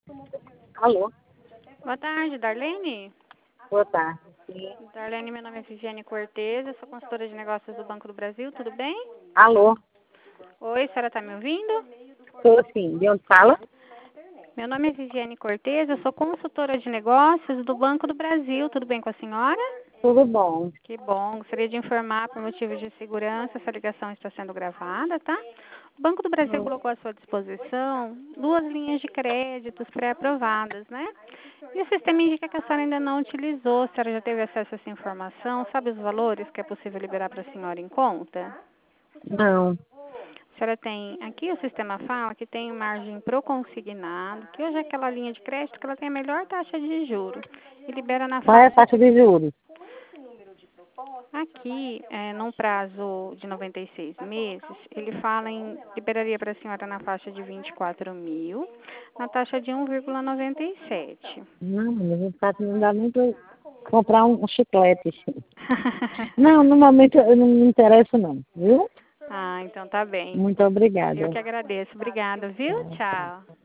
Alô? Boa tarde, Darlene. Boa tarde. Sim. Darlene, meu nome é Viviane Cortez, eu sou consultora de negócios do Banco do Brasil, tudo bem? Alô? Oi, a senhora está me ouvindo? Estou sim. De onde fala? Meu nome é Viviane Cortez, eu sou consultora de negócios do Banco do Brasil, tudo bem com a senhora? Tudo bom. Que bom, gostaria de informar por motivos de segurança, essa ligação está sendo gravada, tá? O Banco do Brasil colocou à sua disposição 2 linhas de créditos pré-aprovadas, né? E o sistema indica que a senhora ainda não utilizou, a senhora já teve acesso a essa informação, sabe os valores que é possível liberar para a senhora em conta? Não. A senhora tem, aqui o sistema fala que tem margem pro consignado, que hoje é aquela linha de crédito que ela tem a melhor taxa de juros e libera na Qual é a faixa. taxa de juros? Aqui, num prazo de 96 meses, ele fala em, liberaria para a senhora na faixa de 24 mil, na taxa de 1,97. Não, mas o fato não dá nem para comprar um chiclete. Não, no momento eu não me interesso não, viu? Ah, então tá bem. Muito Eu obrigada. que agradeço. Obrigada, viu? Tchau, tchau. Tchau.